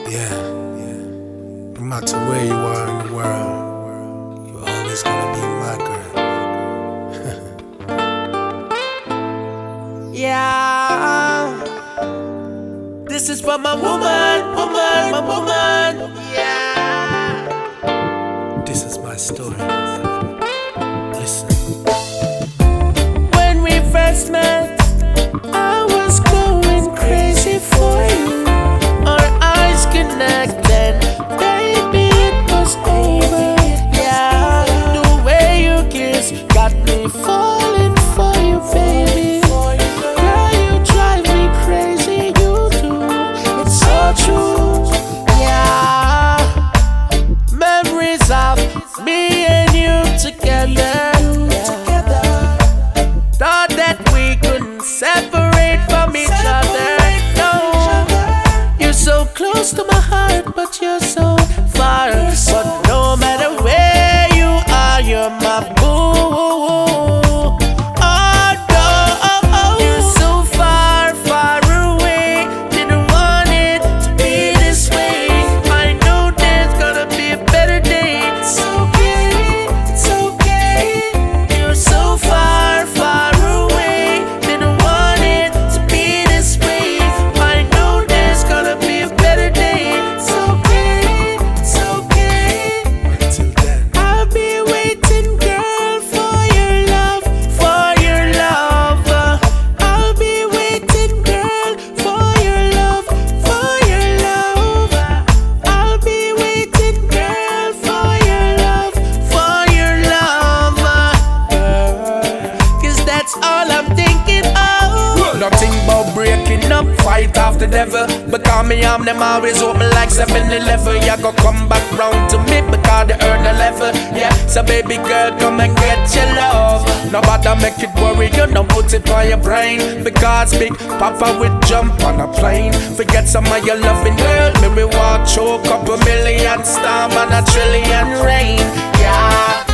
Yeah, no matter where you are in the world, you're always gonna be my girl. Yeah, this is for my woman, my woman. Yeah, This is my story. Listen. when we first met, I was going crazy for you. Our eyes connected, baby, it was over. Yeah, the way you kiss got me falling for you, baby. Girl, you drive me crazy, you do. It's so true. Yeah, memories of me and you together. Thought that we couldn't separate from each other. No, you're so close to my heart, but you're so far. But no matter where you are, you're my boo. Oh no, you're so far, far away. Didn't want it to be this way. I know there's gonna be a better day. It's okay, it's okay. You're so far, far away. Didn't want it to be this way. I know there's gonna be a better day. It's okay, it's okay. Until then, I'll be waiting, girl, for your love, for your love. I'll be waiting, girl, for your love, for your love. I'll be waiting, girl, for your love, for your love. 'Cause that's all I'm thinking of. Nothing but breaking up, fight off the devil. Because me arm them always open like 7-Eleven. You go come back round to me because they earn a level. Yeah, so baby girl, come and get your love. Nobody make it worry, you don't put it on your brain. Because Big Papa will jump on a plane. Forget some of your loving, girl. Me we walk through a couple million storm and a trillion rain. Yeah.